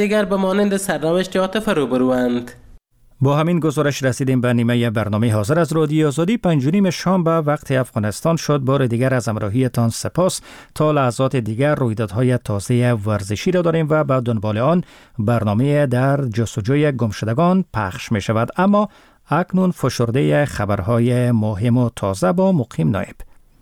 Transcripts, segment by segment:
دیگر به مانند سرنوشت عاطفه روبروند. با همین گزارش رسیدیم به نیمه برنامه حاضر از رادیو آزادی. 5:30 شام به وقت افغانستان شد. بار دیگر از همراهیتان سپاس. تا لحظات دیگر رویدادهای تازه ورزشی را داریم و به دنبال آن برنامه در جستجوی گمشدگان پخش می شود. اما اکنون فشرده خبرهای مهم و تازه با مقیم نایب.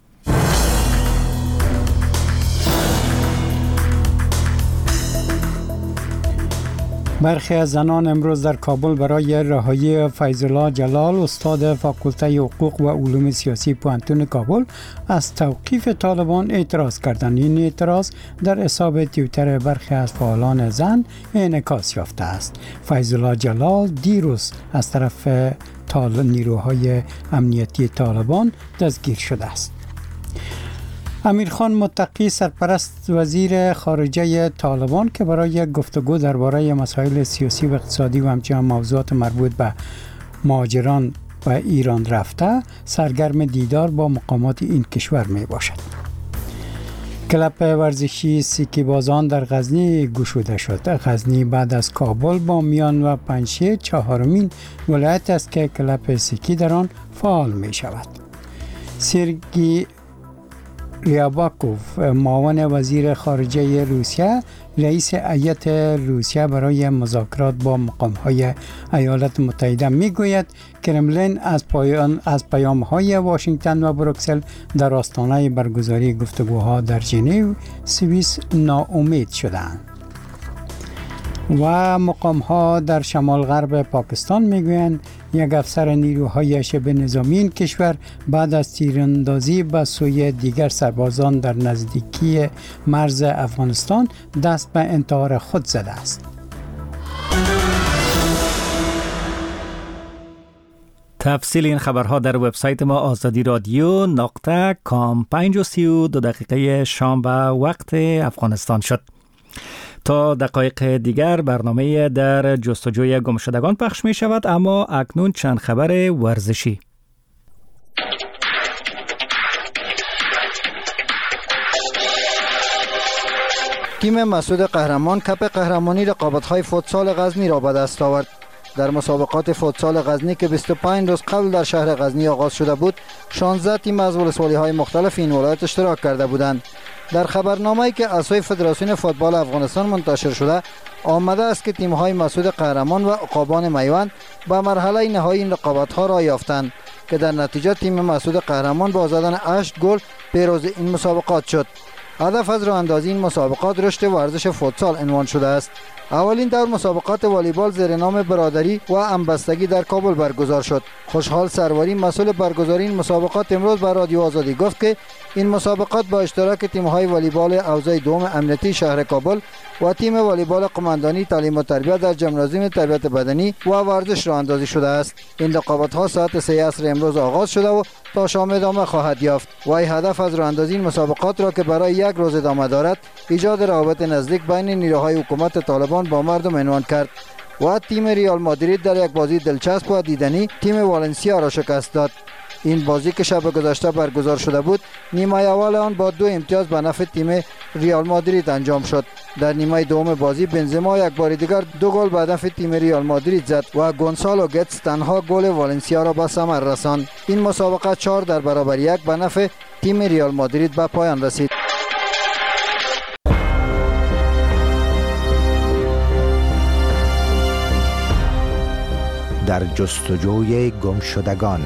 برخی از زنان امروز در کابل برای رهایی فیض‌الله جلال استاد فاکولته حقوق و علوم سیاسی پوهنتون کابل از توقیف طالبان اعتراض کردند. این اعتراض در حساب توییتر برخی از فعالان زن انعکاس یافته است. فیض‌الله جلال دیروز از طرف نیروهای امنیتی طالبان دستگیر شده است. امیرخان متقی سرپرست وزیر خارجه طالبان که برای گفتگو درباره مسائل سیاسی و اقتصادی و همچنین موضوعات مربوط به مهاجران و ایران رفته، سرگرم دیدار با مقامات این کشور می باشد. کلب ورزشی سیکی بازان در غزنی گشوده شد. غزنی بعد از کابل، بامیان و پنجشیر چهارمین ولایت است که کلب سیکی در آن فعال می شود. سرگی ریاباکوف معاون وزیر خارجه روسیه رئیس هیئت روسیه برای مذاکرات با مقام‌های ایالات متحده میگوید کرملین از پیام‌های واشنگتن و بروکسل در آستانه برگزاری گفتگوها در ژنو سوئیس ناامید شدند. و مقام‌ها در شمال غرب پاکستان میگویند یک افسر نیروهای شبه نظامی این کشور بعد از تیراندازی به سوی دیگر سربازان در نزدیکی مرز افغانستان دست به انتحار خود زده است. تفصیل این خبرها در وبسایت ما azadi.radio.com. 5:32 شام به وقت افغانستان شد. تا دقایق دیگر برنامه در جستجوی گمشدگان پخش می شود، اما اکنون چند خبر ورزشی. تیم مسعود قهرمان کپ قهرمانی رقابت‌های فوتسال غزنی را به دست آورد. در مسابقات فوتسال غزنی که 25 روز قبل در شهر غزنی آغاز شده بود، 16 تیم از ولسوالی‌های مختلف این ولایت اشتراک کرده بودند. در خبرنامه‌ای که از سوی فدراسیون فوتبال افغانستان منتشر شده آمده است که تیم‌های مسعود قهرمان و عقابان میوند به مرحله نهایی این رقابت‌ها را یافتند که در نتیجه تیم مسعود قهرمان با زدن 8 گل پیروز این مسابقات شد. هدف از راه‌اندازی این مسابقات رشد ورزش فوتسال عنوان شده است. اولین دور مسابقات والیبال زیر نام برادری و همبستگی در کابل برگزار شد. خوشحال سروری مسئول برگزاری این مسابقات امروز به رادیو آزادی گفت که این مسابقات با اشتراک تیم‌های والیبال حوزه دوم امنیتی شهر کابل و تیم والیبال قماندانی تعلیم و تربیت در ژیمنازیوم تربیت بدنی و ورزش راه اندازی شده است. این رقابت‌ها ساعت 3 عصر امروز آغاز شده و تا شام ادامه خواهد یافت. و هدف از راه اندازی این مسابقات را که برای یک روز ادامه دارد، ایجاد روابط نزدیک بین نیروهای حکومت طالبان با مردم عنوان کرد. و تیم ریال مادرید در یک بازی دلچسب و دیدنی تیم والنسیا را شکست داد. این بازی که شب گذشته برگزار شده بود، نیمه اول آن با 2 امتیاز به نفع تیم ریال مادرید انجام شد. در نیمه دوم بازی بنزما یک بار دیگر 2 گل به نفع تیم ریال مادرید زد و گونسالو گتس تنها گل والنسیا را به ثمر رساند. این مسابقه 4-1 به نفع تیم ریال مادرید به پایان رسید. در جستجوی گمشدگان.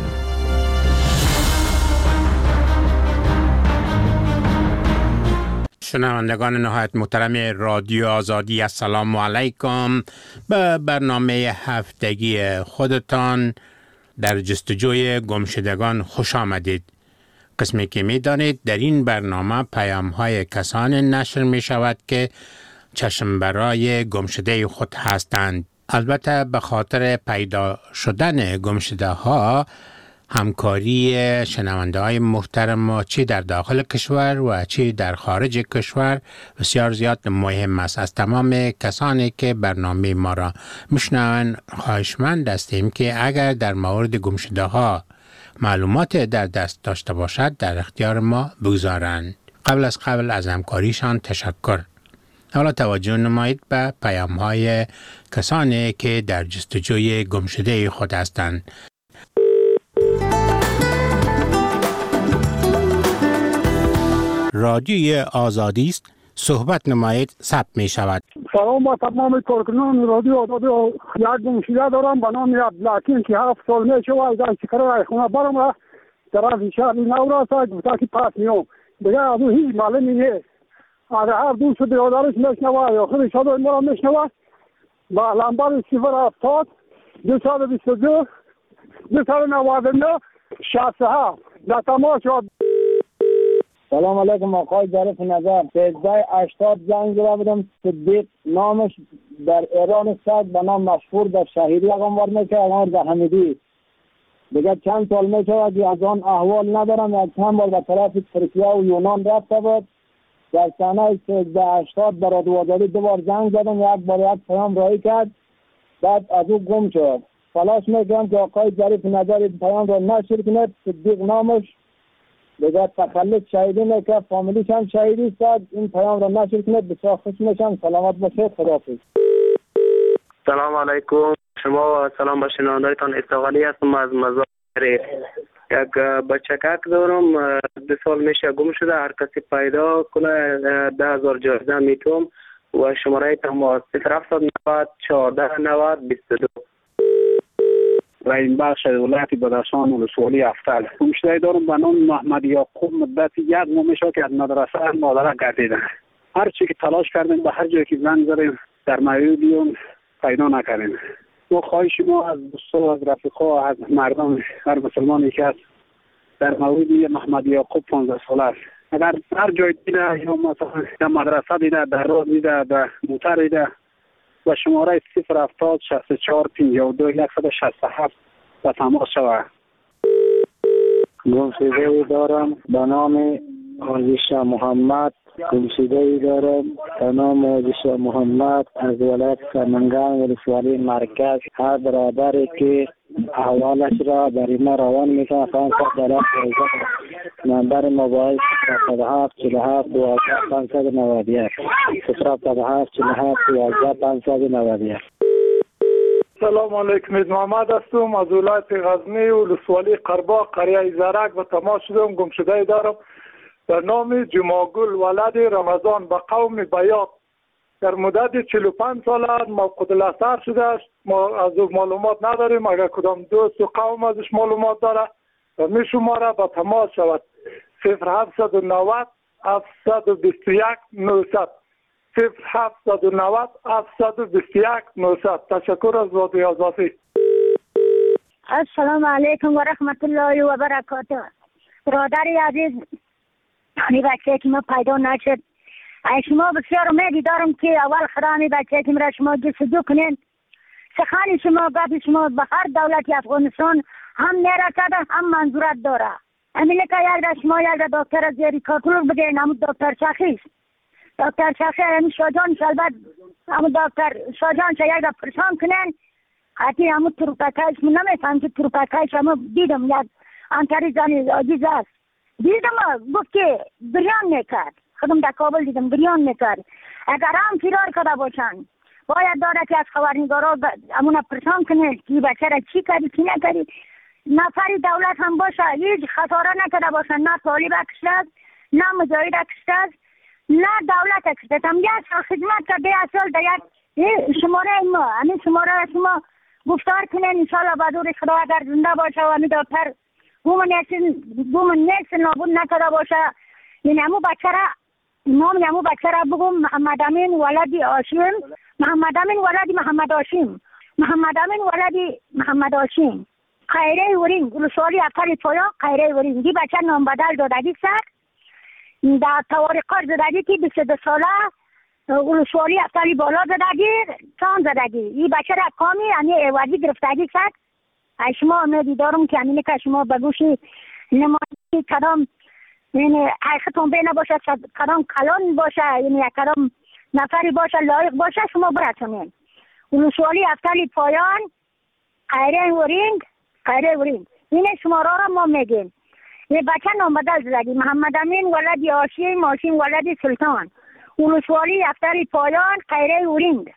شنوندگان نهایت محترم رادیو آزادی، السلام علیکم. به برنامه هفتگی خودتان در جستجوی گمشدگان خوش آمدید. قسمی که می دانید در این برنامه پیام های کسان نشر می شود که چشم برای گمشده خود هستند. البته به خاطر پیدا شدن گمشده ها همکاری شنونده های محترم چی در داخل کشور و چی در خارج کشور بسیار زیاد مهم است. از تمام کسانی که برنامه ما را میشنوند خواهشمند هستیم که اگر در مورد گمشده ها معلومات در دست داشته باشد در اختیار ما بگذارند. قبل از همکاریشان تشکر. حالا توجه نمایید به پیام‌های کسانی که در جستجوی گمشده خود هستند. رادیوی آزادی است. صحبت نمایید ثبت می شود. سلام با تمام کارکنان رادیو آزادی. یک گمشده دارم به نام عبدالحکیم که 7 سال میشه و از شکر خونه برم و در از شهر نورا تا گفته که پس میام دیگه از اون هیچ معلومی نیست. اگر هر دوست برادرش میشنوه یا خودش صدای ما را میشنوه با لمبر 070 222 299 67 در تماس. سلام علیکم آقای ظریف نظر. 1380 زنگ زده بودم. صدیق نامش در ایران است به نام مشهور در شهیدی اقامت میکنه اقامت در حمیدی. دیگه چند سال میشه که از آن احوال ندارم. یک چند بار به طرف ترکیه و یونان رفته بود. در سنه 1380 در رادیو آزادی 2 بار زنگ زدم. یک بار یک پیام رایی کرد بعد از او گم شد. تلاش میکنم که آقای ظریف نظر پیام را نشر کنه. صدیق نامش دیگه تخلص شهیدی میکنه، فامیلیش هم شهیدی است. این پیام را نشر کنه. بسیار خوش میشم. سلامت باشید. خداحافظ. سلام علیکم شما و سلام به شنوندگان. استقلالی هستم از مزار شریف. یک بچکک دارم 2 سال میشه گم شده. هر کسی پیدا کنه 10,000 جایزه میتونم و شماره تماس 0790 14 90 22. و این بخش ولایت بدخشان ولسوالی افتل. گمشده دارم به نام محمد یعقوب. مدت 1 ماه میشه که از مدرسه مادر گردیده. هر چی که تلاش کردیم به هر جایی که زنگ زدیم در مویدیون پیدا نکردیم. ما خواهش ما از دوستان از رفیقا از مردم هر مسلمانی که است در مویدی محمد یعقوب 15 ساله است. اگر هر جای دیده یا مثلا در مدرسه دیده، در راه دیده، در موتر دیده و شماره 070 64 52 167 و تماس شود. گمشده دارم به نام آزیش محمد. گمشده دارم به نام آزیش محمد از ولایت سمنگان ولسوالی مرکز. هر برادری که احوالش را برای ما روان میکنه فرانسه در نمبر موبایل 07 47 12 591 07 47 12 591. سلام علیکم. محمد هستم از ولایت غزنی ولسوالی قرباق قریه زرک و تماس شدم. گمشده دارم در نام جماگل ولد رمضان به قوم بیات. در مدت 45 سال موقوت الاثر شده است. ما از او معلومات نداریم. اگر کدام دوست و قوم ازش معلومات داره و می شماره به تماس شود 0790 721 900 0790 721 900. تشکر از رادیو آزادی. السلام علیکم و رحمت الله و برکاته. برادری عزیز، این بچه که ما پیدا نشد، شما بسیار امیدی دارم که اول خدای بچه که مرا شما جستجو کنین. سخن شما گفت شما به هر دولت افغانستان هم میرسد هم منظورت داره. همین که یک شما یک دکتر از زیری کاتلوگ بگین، همون دکتر شخیص دکتر شخیص همین شاجان شلبت همون دکتر شاجان شا یک پرسان کنین. حتی همون تروپکایش من نمیفهم که تروپکایش همون دیدم یک انتری زنی عزیز است. دیدم گفت که بریان میکرد. خودم در کابل دیدم بریان میکرد. اگر هم فرار کرده باشن باید داره که از خبرنگارا همون پرسان کنه که بچه را چی کردی چی نکردی. نفری دولت هم باشه هیچ خطاره نکرده باشن. نه طالب کشته نه مجاهد کشته نه دولت کشته. هم یک سال خدمت کرده اصل در یک شماره ما همین شماره شما گفتار کنین انشاءالله بدور خدا اگر زنده باشه و همین دکتر گومن نیست نابود نکرده باشه. این همون بچه را نام همون بچه را بگم محمد امین ولدی هاشم. محمد امین ولدی محمد هاشم. محمد امین ولدی محمد هاشم. خیره ورین ولسوالی افتر تویا خیره ورین. دی بچه نام بدل دادگی سر در توارقات زدگی که 22 ساله ولسوالی افتری بالا زدگی چان زدگی. این بچه را کامی یعنی ایوازی گرفتگی سر. شما امیدی دارم که همینه که شما بگوشی نمایی کدام یعنی حقیقتون بینه باشه کدام کلان باشه یعنی کدام نفری باشه لایق باشه شما برسونین. ولسوالی افتری پایان خیره ورینگ این شماره را ما میگیم. یه بچه نام بدل زدگی محمد امین ولدی هاشم ولدی سلطان ولسوالی افتر پایان قیره اورینگ.